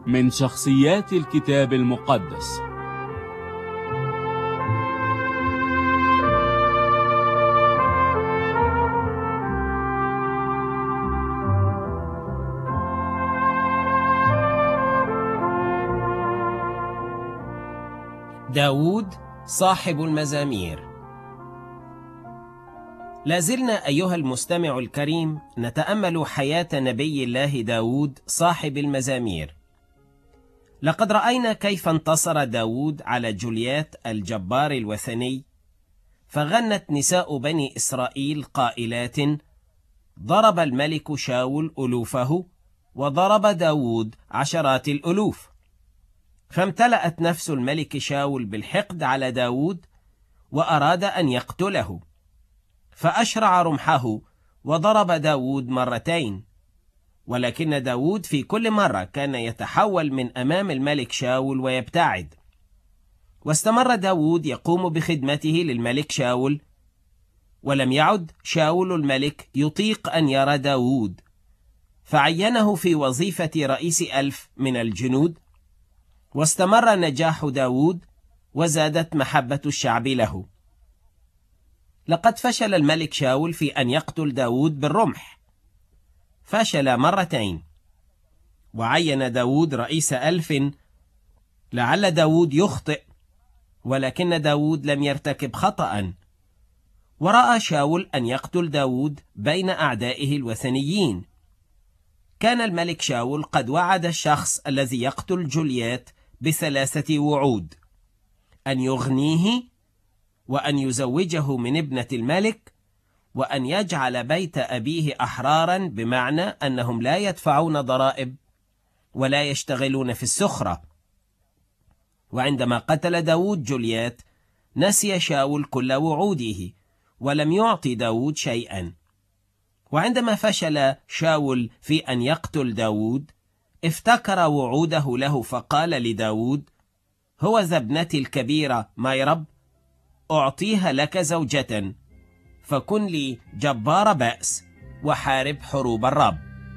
من شخصيات الكتاب المقدس. داود صاحب المزامير. لازلنا أيها المستمع الكريم نتأمل حياة نبي الله داود صاحب المزامير. لقد رأينا كيف انتصر داود على جوليات الجبار الوثني، فغنت نساء بني إسرائيل قائلات: ضرب الملك شاول ألوفه وضرب داود عشرات الألوف. فامتلأت نفس الملك شاول بالحقد على داود وأراد أن يقتله، فأشرع رمحه وضرب داود مرتين، ولكن داود في كل مرة كان يتحول من أمام الملك شاول ويبتعد. واستمر داود يقوم بخدمته للملك شاول، ولم يعد شاول الملك يطيق أن يرى داود، فعينه في وظيفة رئيس 1000 من الجنود. واستمر نجاح داود وزادت محبة الشعب له. لقد فشل الملك شاول في أن يقتل داود بالرمح، فشل مرتين، وعين داود رئيس 1000 لعل داود يخطئ، ولكن داود لم يرتكب خطأ. ورأى شاول أن يقتل داود بين أعدائه الوثنيين. كان الملك شاول قد وعد الشخص الذي يقتل جوليات ب3 وعود: أن يغنيه، وأن يزوجه من ابنة الملك، وأن يجعل بيت أبيه أحرارا، بمعنى أنهم لا يدفعون ضرائب ولا يشتغلون في السخرة. وعندما قتل داود جوليات نسي شاول كل وعوده ولم يعطي داود شيئا. وعندما فشل شاول في أن يقتل داود افتكر وعوده له، فقال لداود: هو ذا ابنتي الكبيرة ميرب أعطيها لك زوجة، فكن لي جبار بأس وحارب حروب الرب.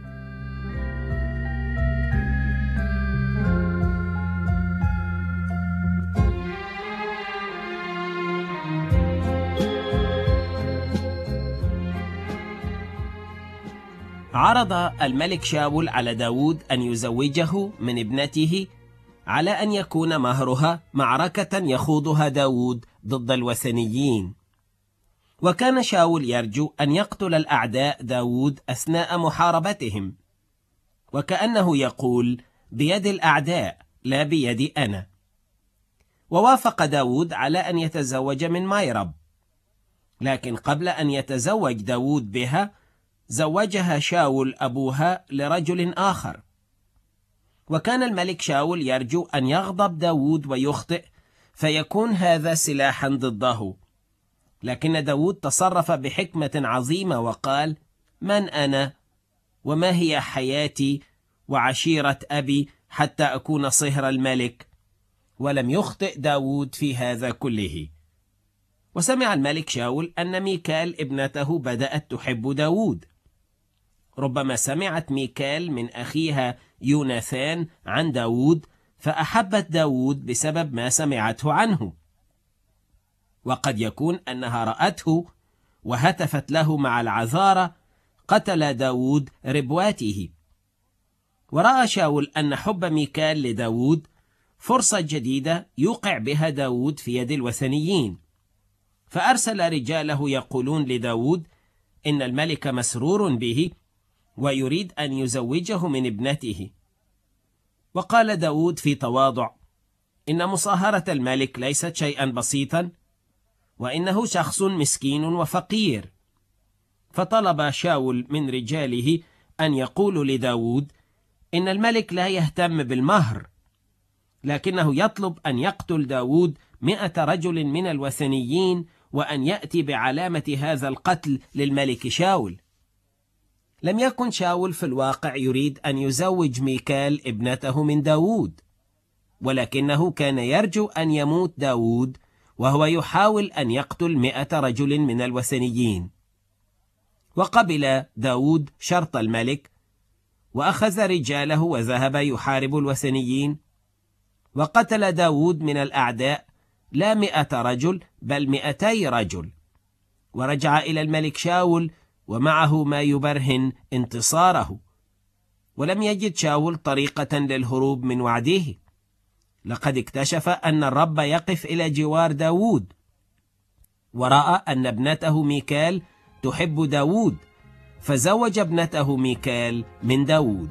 عرض الملك شاول على داود أن يزوجه من ابنته على أن يكون مهرها معركة يخوضها داود ضد الوثنيين. وكان شاول يرجو أن يقتل الأعداء داود أثناء محاربتهم، وكأنه يقول: بيد الأعداء لا بيدي أنا. ووافق داود على أن يتزوج من ميرب، لكن قبل أن يتزوج داود بها زوجها شاول أبوها لرجل آخر. وكان الملك شاول يرجو أن يغضب داود ويخطئ، فيكون هذا سلاحا ضده. لكن داود تصرف بحكمة عظيمة وقال: من أنا وما هي حياتي وعشيرة أبي حتى أكون صهر الملك؟ ولم يخطئ داود في هذا كله. وسمع الملك شاول أن ميكال ابنته بدأت تحب داود. ربما سمعت ميكال من أخيها يوناثان عن داود، فأحبت داود بسبب ما سمعته عنه. وقد يكون أنها رأته وهتفت له مع العذارى: قتل داود ربواته. ورأى شاول أن حب ميكال لداود فرصة جديدة يوقع بها داود في يد الوثنيين، فأرسل رجاله يقولون لداود إن الملك مسرور به ويريد أن يزوجه من ابنته. وقال داود في تواضع: إن مصاهرة الملك ليست شيئا بسيطا، وإنه شخص مسكين وفقير. فطلب شاول من رجاله أن يقولوا لداود إن الملك لا يهتم بالمهر، لكنه يطلب أن يقتل داود 100 رجل من الوثنيين، وأن يأتي بعلامة هذا القتل للملك شاول. لم يكن شاول في الواقع يريد أن يزوج ميكال ابنته من داود، ولكنه كان يرجو أن يموت داود وهو يحاول أن يقتل 100 رجل من الوثنيين. وقبل داود شرط الملك، وأخذ رجاله وذهب يحارب الوثنيين، وقتل داود من الأعداء لا 100 رجل بل 200 رجل، ورجع إلى الملك شاول ومعه ما يبرهن انتصاره. ولم يجد شاول طريقة للهروب من وعده، لقد اكتشف أن الرب يقف إلى جوار داود، ورأى أن ابنته ميكال تحب داود، فزوج ابنته ميكال من داود.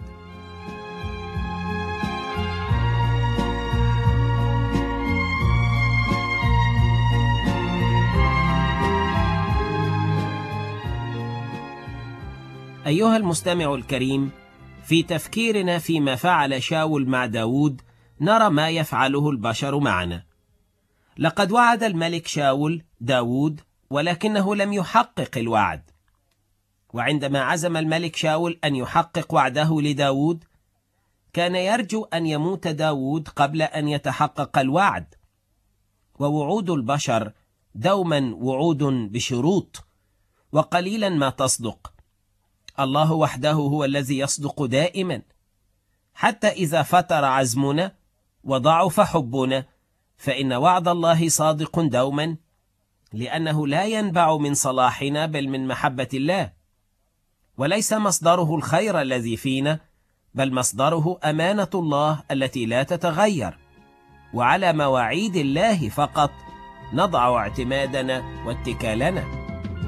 أيها المستمع الكريم، في تفكيرنا فيما فعل شاول مع داود نرى ما يفعله البشر معنا. لقد وعد الملك شاول داود ولكنه لم يحقق الوعد، وعندما عزم الملك شاول أن يحقق وعده لداود كان يرجو أن يموت داود قبل أن يتحقق الوعد. ووعود البشر دوما وعود بشروط، وقليلا ما تصدق. الله وحده هو الذي يصدق دائما، حتى إذا فتر عزمنا وضعف حبنا فإن وعد الله صادق دوما، لأنه لا ينبع من صلاحنا بل من محبة الله، وليس مصدره الخير الذي فينا بل مصدره أمانة الله التي لا تتغير، وعلى مواعيد الله فقط نضع اعتمادنا واتكالنا.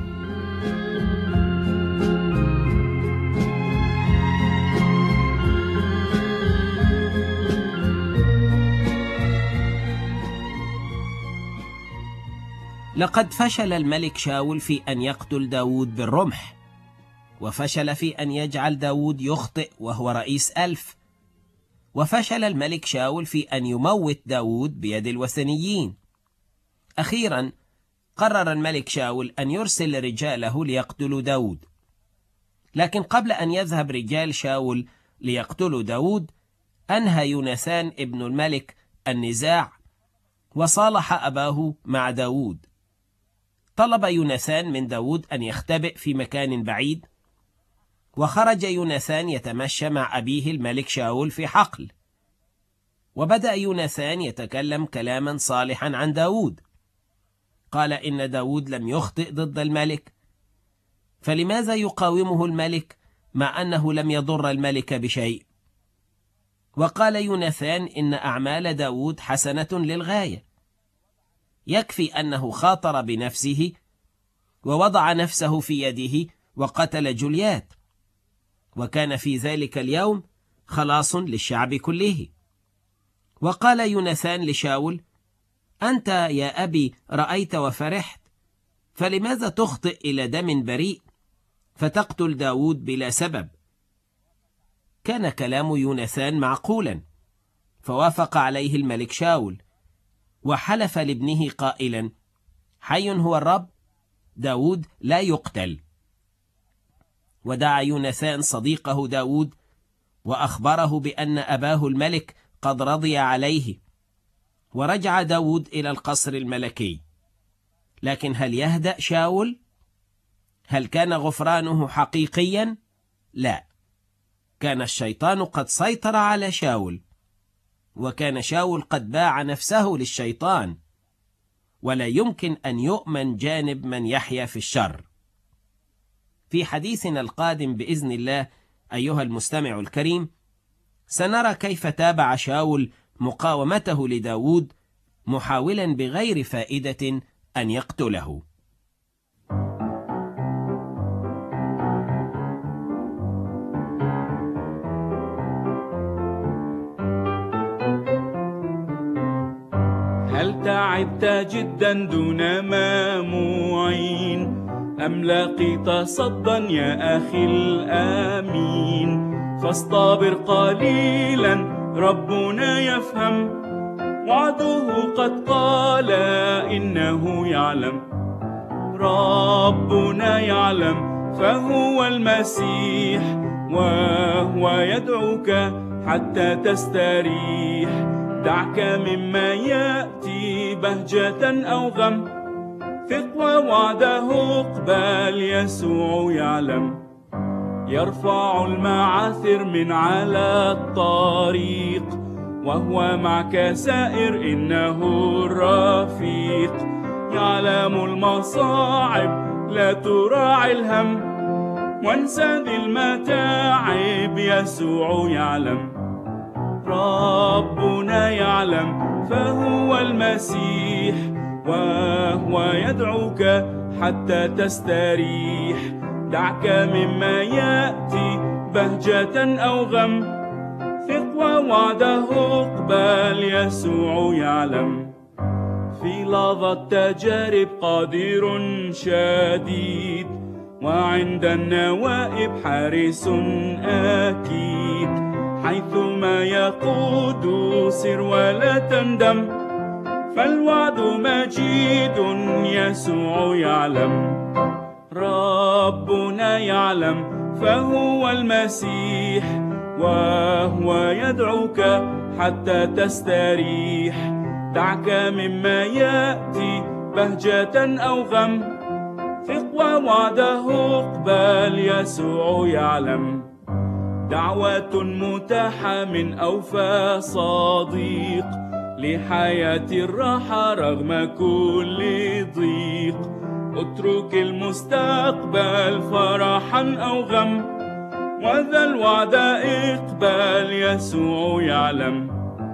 لقد فشل الملك شاول في أن يقتل داود بالرمح، وفشل في أن يجعل داود يخطئ وهو رئيس 1000، وفشل الملك شاول في أن يموت داود بيد الوثنيين. أخيرا قرر الملك شاول أن يرسل رجاله ليقتلوا داود، لكن قبل أن يذهب رجال شاول ليقتلوا داود أنهى يوناثان ابن الملك النزاع وصالح أباه مع داود. طلب يوناثان من داود أن يختبئ في مكان بعيد، وخرج يوناثان يتمشى مع أبيه الملك شاول في حقل، وبدأ يوناثان يتكلم كلاما صالحا عن داود. قال إن داود لم يخطئ ضد الملك، فلماذا يقاومه الملك مع أنه لم يضر الملك بشيء؟ وقال يوناثان إن أعمال داود حسنة للغاية، يكفي أنه خاطر بنفسه ووضع نفسه في يده وقتل جوليات، وكان في ذلك اليوم خلاص للشعب كله. وقال يوناثان لشاول: أنت يا أبي رأيت وفرحت، فلماذا تخطئ إلى دم بريء فتقتل داود بلا سبب؟ كان كلام يوناثان معقولا، فوافق عليه الملك شاول، وحلف لابنه قائلا: حي هو الرب، داود لا يقتل. ودعا يوناثان صديقه داود وأخبره بأن أباه الملك قد رضي عليه، ورجع داود إلى القصر الملكي. لكن هل يهدأ شاول؟ هل كان غفرانه حقيقيا؟ لا، كان الشيطان قد سيطر على شاول، وكان شاول قد باع نفسه للشيطان، ولا يمكن أن يؤمن جانب من يحيا في الشر. في حديثنا القادم بإذن الله أيها المستمع الكريم سنرى كيف تابع شاول مقاومته لداود، محاولا بغير فائدة أن يقتله. هل تعبت جدا دون ما معين، أم لقيت صدا يا أخي الأمين؟ فاصطبر قليلا ربنا يفهم، وعده قد قال إنه يعلم. ربنا يعلم فهو المسيح، وهو يدعوك حتى تستريح. دعك مما يأتي بهجة أو غم، ثق ووعده اقبل، يسوع يعلم. يرفع المعاثر من على الطريق، وهو معك سائر إنه الرفيق. يعلم المصاعب لا تراعي الهم، وانسى ذي المتاعب يسوع يعلم. ربنا يعلم فهو المسيح، وهو يدعوك حتى تستريح. دعك مما يأتي بهجة أو غم، ثق ووعده اقبل يسوع يعلم. في لحظة التجارب قدير شديد، وعند النوائب حارس أكيد. حيثما يقود سر ولا تندم، فالوعد مجيد يسوع يعلم. ربنا يعلم فهو المسيح، وهو يدعوك حتى تستريح. دعك مما يأتي بهجة أو غم، ثق ووعده اقبل يسوع يعلم. دعوة متاحة من أوفى صديق، لحياة الراحة رغم كل ضيق. اترك المستقبل فرحا أو غم، وذا الوعد اقبل يسوع يعلم.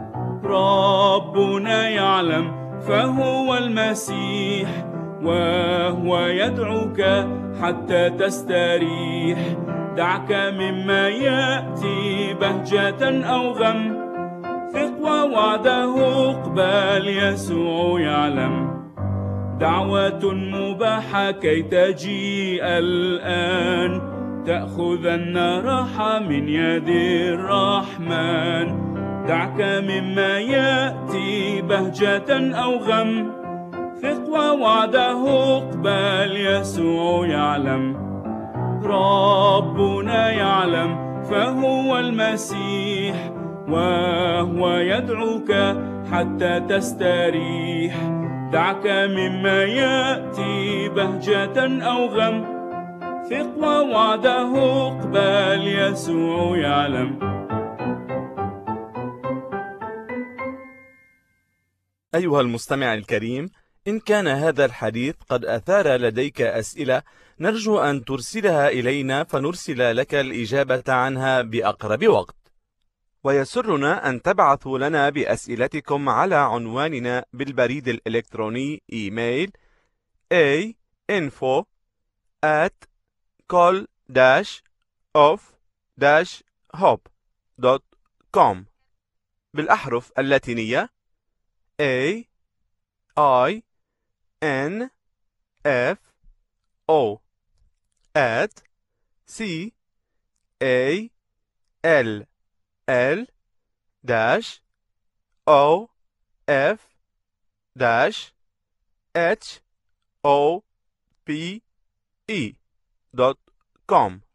ربنا يعلم فهو المسيح، وهو يدعوك حتى تستريح. دعك مما يأتي بهجة أو غم، ثق ووعده اقبل يسوع يعلم. دعوة مباحة كي تجيء الآن، تأخذن راحة من يد الرحمن. دعك مما يأتي بهجة أو غم، ثق ووعده اقبل يسوع يعلم. ربنا يعلم فهو المسيح، وهو يدعوك حتى تستريح. دعك مما يأتي بهجة أو غم، ثق ووعده اقبل يسوع يعلم. أيها المستمع الكريم، إن كان هذا الحديث قد أثار لديك أسئلة، نرجو أن ترسلها إلينا فنرسل لك الإجابة عنها بأقرب وقت. ويسرنا أن تبعثوا لنا بأسئلتكم على عنواننا بالبريد الإلكتروني إيميل info@call-of-hope.com بالأحرف اللاتينية AINFO@call-of-hope.com.